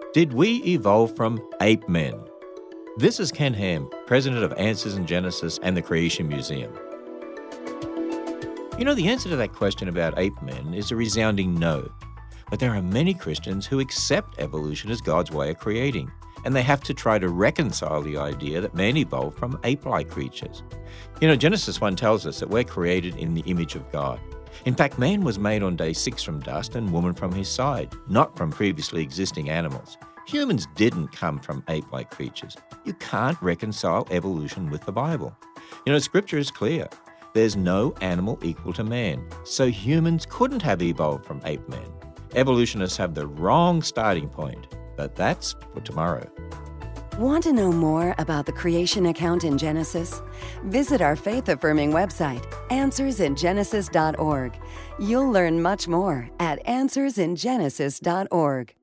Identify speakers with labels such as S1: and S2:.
S1: Did we evolve from ape men? This is Ken Ham, president of Answers in Genesis and the Creation Museum. You know, the answer to that question about ape men is a resounding no. But there are many Christians who accept evolution as God's way of creating, and they have to try to reconcile the idea that man evolved from ape-like creatures. You know, Genesis 1 tells us that we're created in the image of God. In fact, man was made on day 6 from dust and woman from his side, not from previously existing animals. Humans didn't come from ape-like creatures. You can't reconcile evolution with the Bible. You know, Scripture is clear. There's no animal equal to man, so humans couldn't have evolved from ape men. Evolutionists have the wrong starting point, but that's for tomorrow.
S2: Want to know more about the creation account in Genesis? Visit our faith-affirming website, answersingenesis.org. You'll learn much more at answersingenesis.org.